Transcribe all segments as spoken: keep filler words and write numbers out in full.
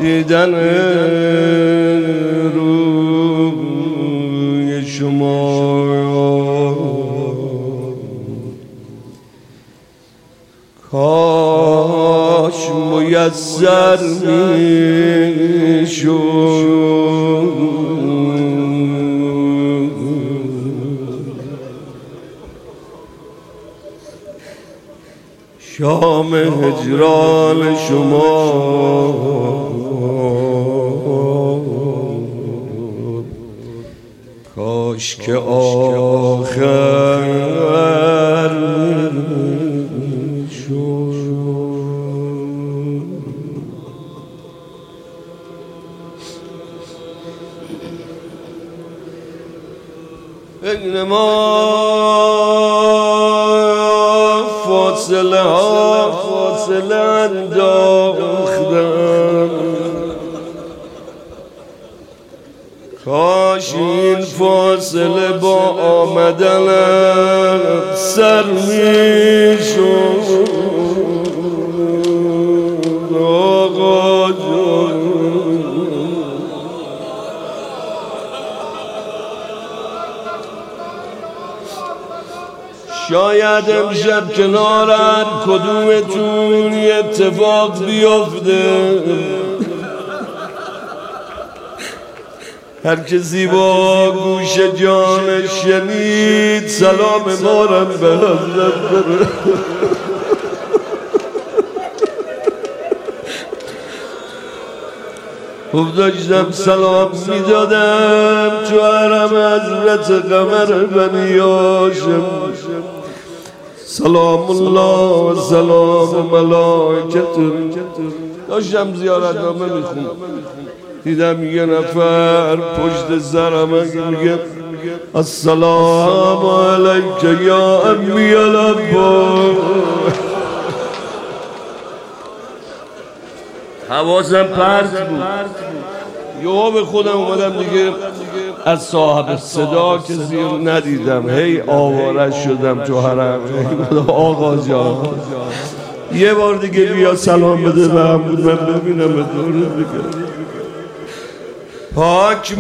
دیدن روی شما کاش میسر میشد شام هجران شما کاش که آخر شد بین ما فاصله ها فاصله انداختن کاش این فاصله با آمدنم سر میشد آقا جان شاید امشب کنار هر کدومتون یه اتفاق بیفته هر کسی با گوش جانش شنید سلام مارم به حضرت بره خوب داشتم سلام میدادم تو حرم حضرت قمر بنی هاشم سلام الله و سلام و ملائکته داشتم زیارتنامه میخونم دیدم یه نفر پشت سرم میگه السلام علیک یا امی العباس حواسم پرت بود یهو به خودم اومدم دیگه از صاحب صدا که زیر ندیدم هی آواره شدم تو حرم آقا جان یه بار دیگه بیا سلام بده به هم بود من ببینم به دور بگم پاک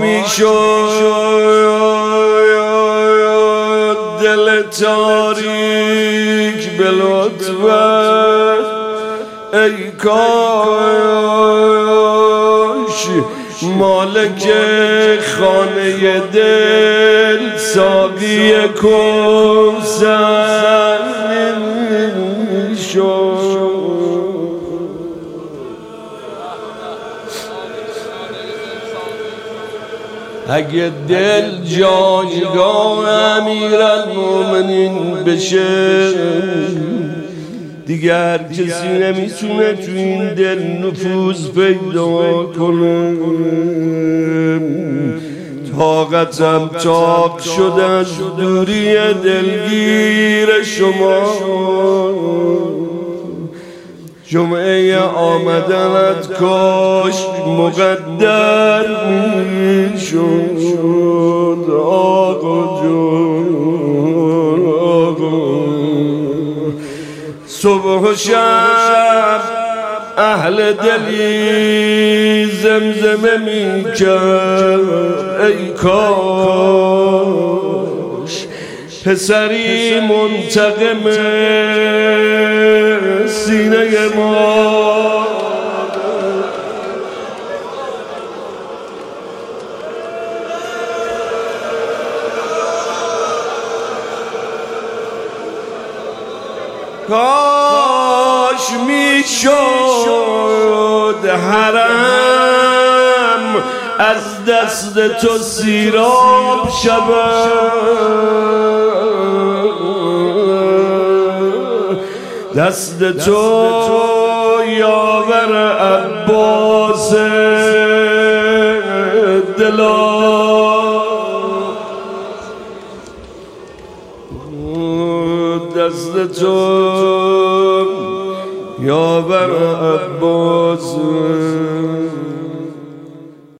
میشد دل تاریک به لطفت ای کاش مالک خانه دل ساقی کوثر شد اگه دل جایگاه امیرالمومنین بشه دیگر کسی نمیتونه تو این دل نفوذ پیدا کنه طاقتم تاق شده از دوری دلگیر شما جمعه آمدنت کاش مقدر میشد آقا جون آقا صبح و شب اهل دلی زمزمه میکرد ای کاش پسری منتقم سینه ما کاش میشد حرم از دست تو سیراب شود دست تو یاور عباس دلا دست تو یاور عباس